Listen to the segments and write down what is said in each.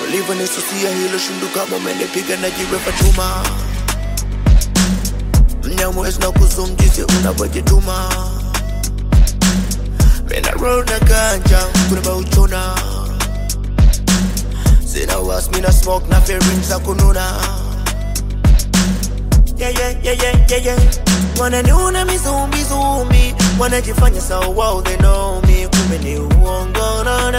Ulivo nisusia hilo shunduka umenipiga na jiwe Fatuma. Mnyamwezi na kuzumjisi unavojituma. Mena roll na ganja kuneba uchona. Sina was mina smoke na fearing za kununa. Yeah. Wananiona mizumbi wanajifanya so wow they know me. Kumbe ni uongo no.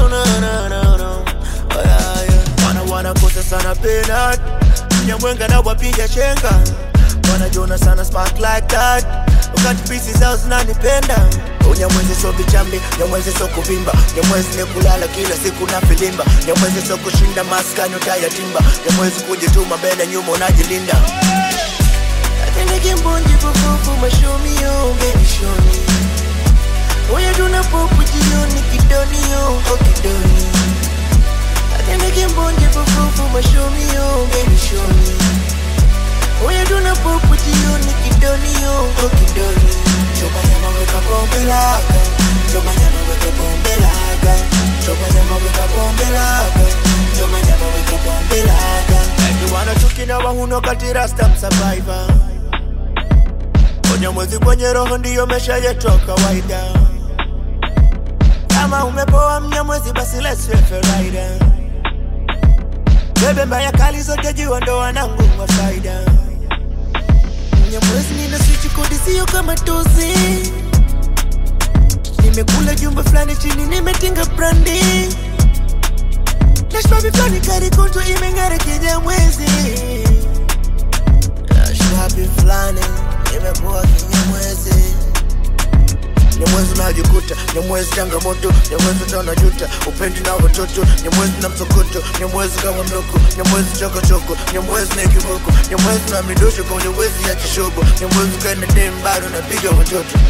Oh yeah. Wana kosa sana penat. Mnyamwenga na wapiga chenga. Wanajona sana spark like that. Ukati pieces zao zinanipenda. Nyamwezi so bichambi, nyamwezi so kuvimba. Nyamwezi ni kulala kila siku na filimba. Nyamwezi so kushinda maskani utaya timba. Nyamwezi kujituma mbele nyuma unajilinda. Atende kimbonji fufufu mashomi yo, baby show me. Oya duna popu jioni kidoni yo, oh kidoni. Atende kimbonji fufufu mashomi yo, baby show me. Oya duna popu jioni kidoni yo, oh kidoni. Choba nyama weka bombe laga. Choba nyama weka bombe laga. Choba nyama weka bombe laga. Choba nyama weka bombe laga. Everyone atukina wahuno kati rasta msurvivor. Nyamwezi kwenye roho ndiyo mesha yetu kawaida. Kama umepoa mnyamwezi basi let's refer rider. Bebe mbaya kali zote jiwa ndo wanangu wa faida. Nyamwezi nina switch kodi siyo kama tozi. Nimekula jumba flani chini nimetinga brandi. Nashpabi flani kari konto imengare kinyamwezi. Nashpabi flani nimekuwa kinyamwezi. Nyamwezi unajikuta, nyamwezi changamoto. Nyamwezi utaonajuta, upendi na watoto. Nyamwezi na msokoto, nyamwezi kama mloko. Nyamwezi choko, nyamwezi na kiboko. Nyamwezi na midosho kwa nyamwezi ya kishobo. Nyamwezi kaina dem bado napiga watoto.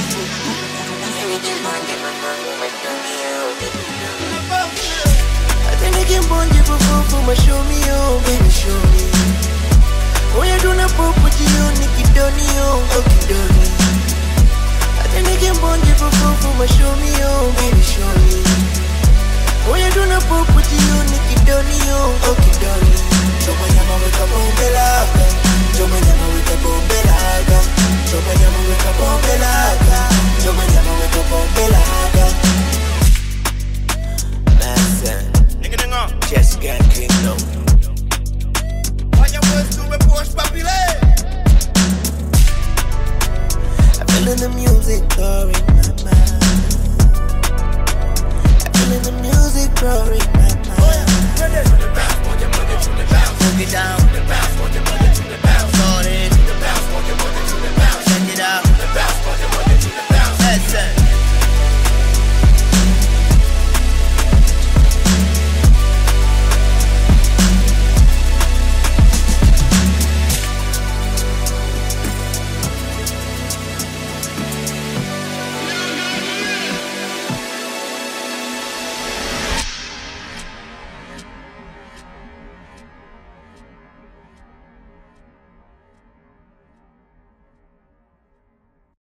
Atende kimbonji fufufu mashomi yo, baby show me. Oya duna popo jioni kidoni yo, oh kidoni. Atende kimbonji fufufu mashomi yo, baby show me. Oya duna popo jioni kidoni yo, oh kidoni. Choba nyama weka bombe laga. Choba nyama weka bombe laga. Choba nyama weka bombe laga. Choba nyama weka bombe laga. Mason Just Gang Kingdom. Feeling the music growing my mind. Feeling the music growing my mind. Move it down.